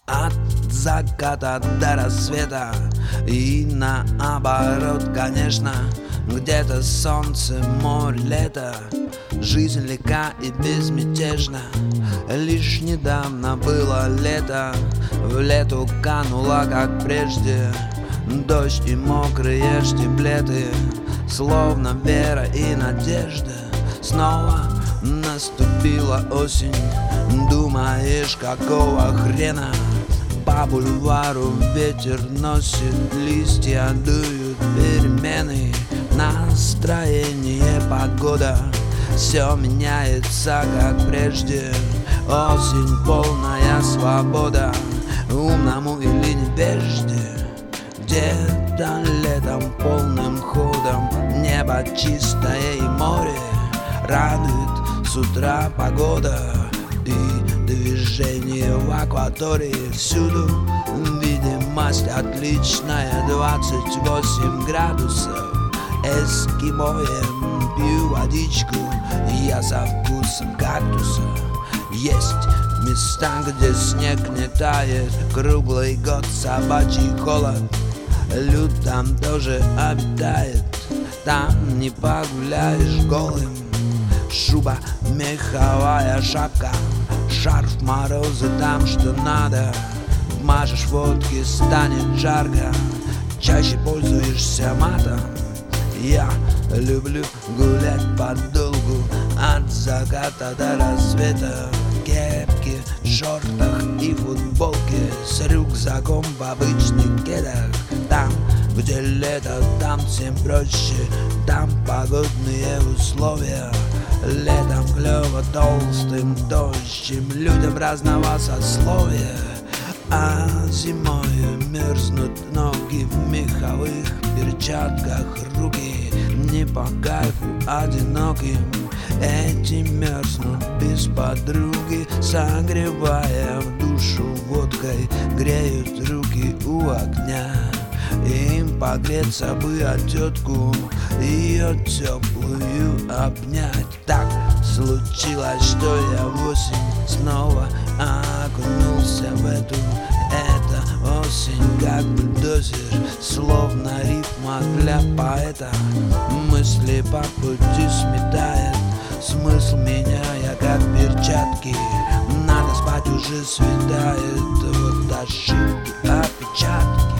От заката до рассвета и наоборот, конечно. Где-то солнце, море, лето, жизнь легка и безмятежна. Лишь недавно было лето, в лету канула, как прежде, дождь и мокрые штиблеты, словно вера и надежда. Снова наступила осень, думаешь, какого хрена? По бульвару ветер носит листья, дуют перемены. Настроение, погода, все меняется, как прежде. Осень, полная свобода, умному или невежде. Где-то летом полным ходом небо чистое и море радует с утра погода и движение в акватории. Всюду видимость отличная, 28 градусов. Эскимоем пью водичку, я со вкусом кактуса. Есть места, где снег не тает, круглый год собачий холод. Люд там тоже обитает, там не погуляешь голым. Шуба, меховая шапка, шарф, морозы там что надо. Вмажешь водки, станет жарко, чаще пользуешься матом. Я люблю гулять подолгу, от заката до рассвета. В кепке, шортах и футболке, с рюкзаком в обычных кедах. Там, где лето, там всем проще, там погодные условия. Летом клёво толстым, тощим людям разного сословия. А зимой мерзнут ноги в меховых перчатках, руки не по кайфу одиноким. Эти мерзнут без подруги, согревая в душу водкой, греют руки у огня. Им погреться бы от тетку, ее теплую обнять. Так случилось, что я в осень снова окунулся в эту. Это осень, как бульдозер, словно рифма для поэта. Мысли по пути сметает, смысл меняя, как перчатки. Надо спать, уже светает, вот ошибки, опечатки.